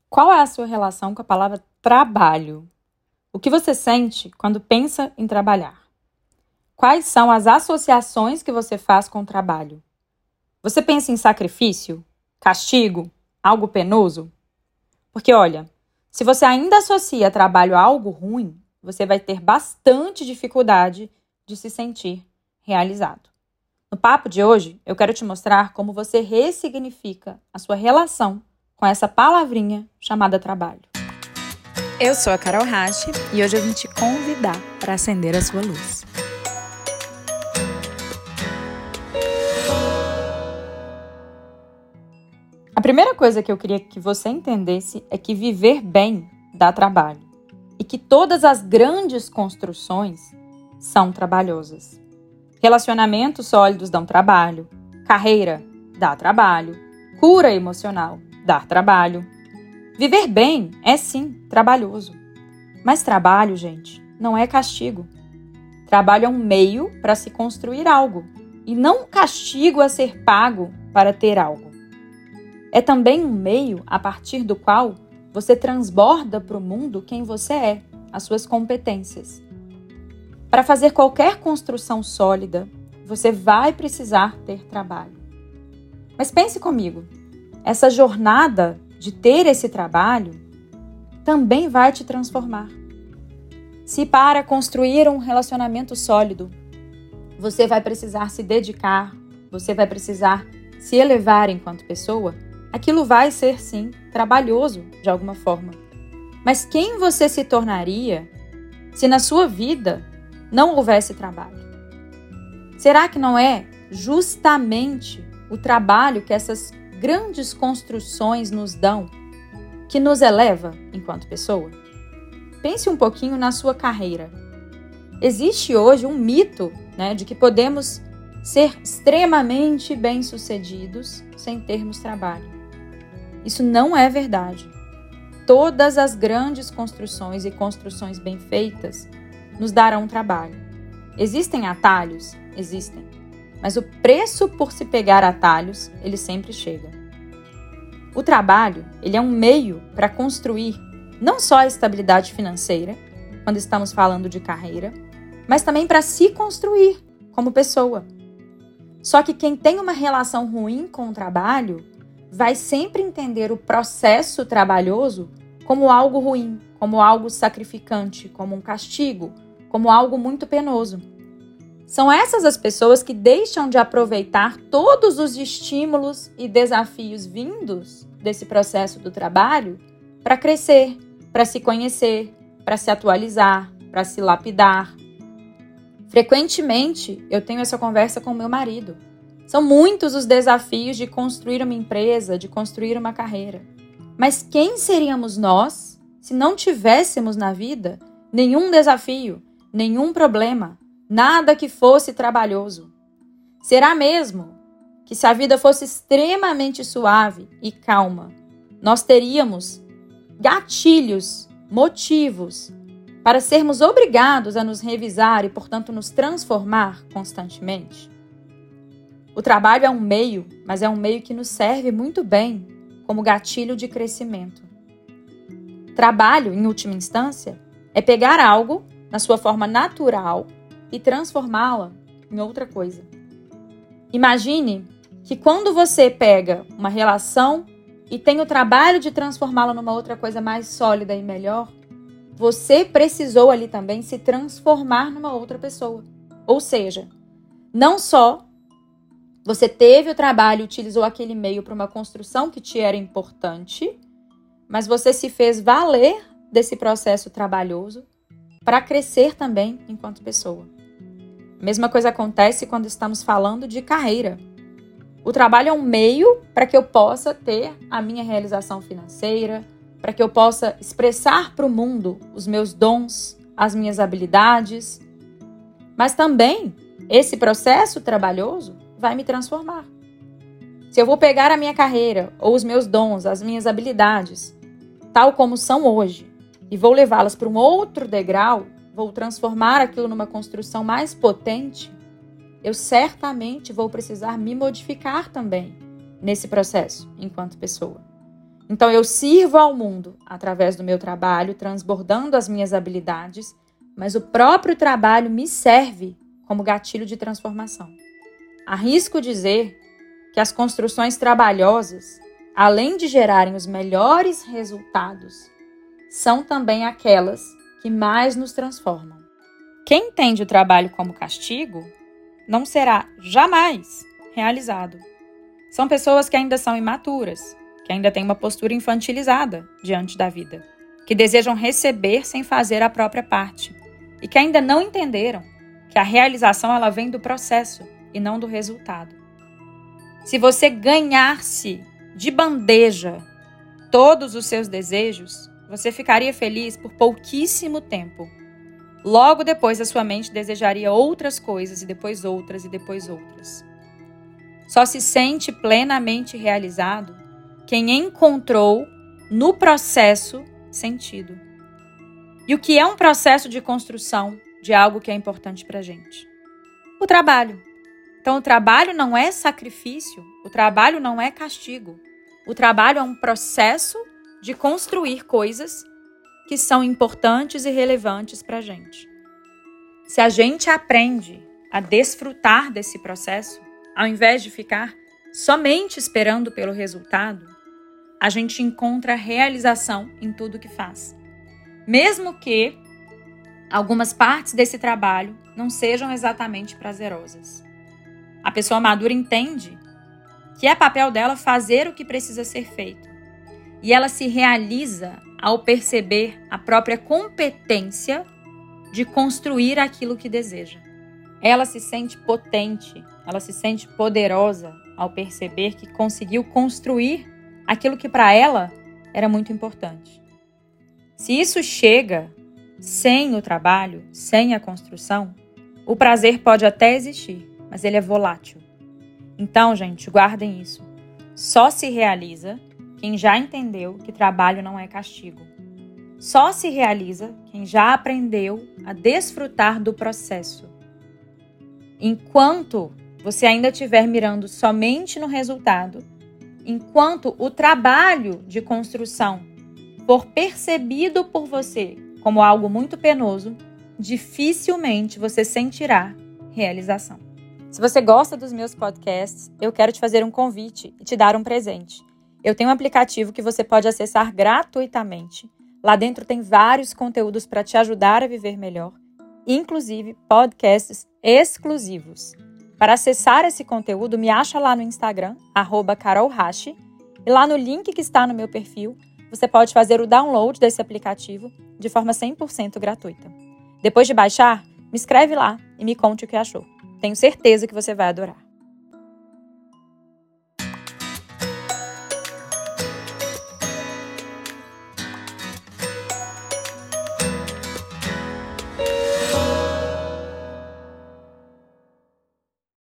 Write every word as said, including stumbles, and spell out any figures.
Qual é a sua relação com a palavra trabalho? O que você sente quando pensa em trabalhar? Quais são as associações que você faz com o trabalho? Você pensa em sacrifício? Castigo? Algo penoso? Porque olha, se você ainda associa trabalho a algo ruim, você vai ter bastante dificuldade de se sentir realizado. No papo de hoje, eu quero te mostrar como você ressignifica a sua relação com essa palavrinha chamada trabalho. Eu sou a Carol Rache e hoje eu vim te convidar para acender a sua luz. A primeira coisa que eu queria que você entendesse é que viver bem dá trabalho e que todas as grandes construções são trabalhosas. Relacionamentos sólidos dão trabalho, carreira dá trabalho, cura emocional dá trabalho. Viver bem é sim trabalhoso, mas trabalho, gente, não é castigo. Trabalho é um meio para se construir algo e não um castigo a ser pago para ter algo. É também um meio a partir do qual você transborda para o mundo quem você é, as suas competências. Para fazer qualquer construção sólida, você vai precisar ter trabalho. Mas pense comigo, essa jornada de ter esse trabalho também vai te transformar. Se para construir um relacionamento sólido, você vai precisar se dedicar, você vai precisar se elevar enquanto pessoa, aquilo vai ser, sim, trabalhoso de alguma forma. Mas quem você se tornaria se na sua vida não houvesse trabalho? Será que não é justamente o trabalho que essas grandes construções nos dão que nos eleva enquanto pessoa? Pense um pouquinho na sua carreira. Existe hoje um mito, né, de que podemos ser extremamente bem-sucedidos sem termos trabalho. Isso não é verdade. Todas as grandes construções e construções bem feitas nos darão trabalho. Existem atalhos? Existem. Mas o preço por se pegar atalhos, ele sempre chega. O trabalho, ele é um meio para construir não só a estabilidade financeira, quando estamos falando de carreira, mas também para se construir como pessoa. Só que quem tem uma relação ruim com o trabalho vai sempre entender o processo trabalhoso como algo ruim, como algo sacrificante, como um castigo, como algo muito penoso. São essas as pessoas que deixam de aproveitar todos os estímulos e desafios vindos desse processo do trabalho para crescer, para se conhecer, para se atualizar, para se lapidar. Frequentemente, eu tenho essa conversa com meu marido. São muitos os desafios de construir uma empresa, de construir uma carreira. Mas quem seríamos nós se não tivéssemos na vida nenhum desafio, nenhum problema, nada que fosse trabalhoso? Será mesmo que se a vida fosse extremamente suave e calma, nós teríamos gatilhos, motivos para sermos obrigados a nos revisar e, portanto, nos transformar constantemente? O trabalho é um meio, mas é um meio que nos serve muito bem como gatilho de crescimento. Trabalho, em última instância, é pegar algo na sua forma natural e transformá-la em outra coisa. Imagine que quando você pega uma relação e tem o trabalho de transformá-la numa outra coisa mais sólida e melhor, você precisou ali também se transformar numa outra pessoa. Ou seja, não só você teve o trabalho e utilizou aquele meio para uma construção que te era importante, mas você se fez valer desse processo trabalhoso para crescer também enquanto pessoa. A mesma coisa acontece quando estamos falando de carreira. O trabalho é um meio para que eu possa ter a minha realização financeira, para que eu possa expressar para o mundo os meus dons, as minhas habilidades. Mas também esse processo trabalhoso vai me transformar. Se eu vou pegar a minha carreira, ou os meus dons, as minhas habilidades, tal como são hoje, e vou levá-las para um outro degrau, vou transformar aquilo numa construção mais potente, eu certamente vou precisar me modificar também nesse processo, enquanto pessoa. Então eu sirvo ao mundo através do meu trabalho, transbordando as minhas habilidades, mas o próprio trabalho me serve como gatilho de transformação. Arrisco dizer que as construções trabalhosas, além de gerarem os melhores resultados, são também aquelas que mais nos transformam. Quem entende o trabalho como castigo não será jamais realizado. São pessoas que ainda são imaturas, que ainda têm uma postura infantilizada diante da vida, que desejam receber sem fazer a própria parte e que ainda não entenderam que a realização ela vem do processo e não do resultado. Se você ganhar-se de bandeja todos os seus desejos, você ficaria feliz por pouquíssimo tempo. Logo depois, a sua mente desejaria outras coisas, e depois outras, e depois outras. Só se sente plenamente realizado quem encontrou no processo sentido. E o que é um processo de construção de algo que é importante para a gente? O trabalho. Então, o trabalho não é sacrifício, o trabalho não é castigo. O trabalho é um processo de construir coisas que são importantes e relevantes para a gente. Se a gente aprende a desfrutar desse processo, ao invés de ficar somente esperando pelo resultado, a gente encontra realização em tudo que faz. Mesmo que algumas partes desse trabalho não sejam exatamente prazerosas. A pessoa madura entende que é papel dela fazer o que precisa ser feito. E ela se realiza ao perceber a própria competência de construir aquilo que deseja. Ela se sente potente, ela se sente poderosa ao perceber que conseguiu construir aquilo que para ela era muito importante. Se isso chega sem o trabalho, sem a construção, o prazer pode até existir, mas ele é volátil. Então, gente, guardem isso. Só se realiza quem já entendeu que trabalho não é castigo. Só se realiza quem já aprendeu a desfrutar do processo. Enquanto você ainda estiver mirando somente no resultado, enquanto o trabalho de construção for percebido por você como algo muito penoso, dificilmente você sentirá realização. Se você gosta dos meus podcasts, eu quero te fazer um convite e te dar um presente. Eu tenho um aplicativo que você pode acessar gratuitamente. Lá dentro tem vários conteúdos para te ajudar a viver melhor, inclusive podcasts exclusivos. Para acessar esse conteúdo, me acha lá no Instagram, arroba Carol Hashi, e lá no link que está no meu perfil, você pode fazer o download desse aplicativo de forma cem por cento gratuita. Depois de baixar, me escreve lá e me conte o que achou. Tenho certeza que você vai adorar.